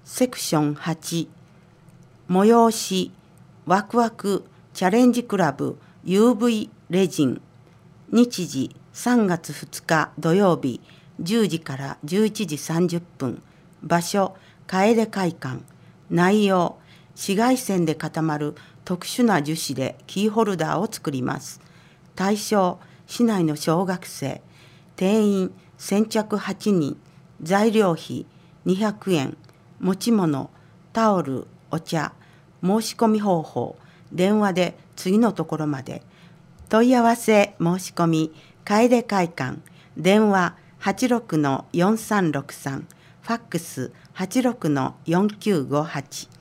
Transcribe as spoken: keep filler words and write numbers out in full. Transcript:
セクションはち、催しワクワクチャレンジクラブ ユーブイ レジン、日時さんがつふつか土曜日じゅうじからじゅういちじさんじゅっぷん、場所楓会館、内容紫外線で固まる特殊な樹脂でキーホルダーを作ります。対象市内の小学生、定員先着はちにん、材料費にひゃくえん、持ち物タオル、お茶、申し込み方法、電話で次のところまで。問い合わせ申し込み楓会館、電話 はちろくのよんさんろくさん、ファックス はちろくのよんきゅうごはち。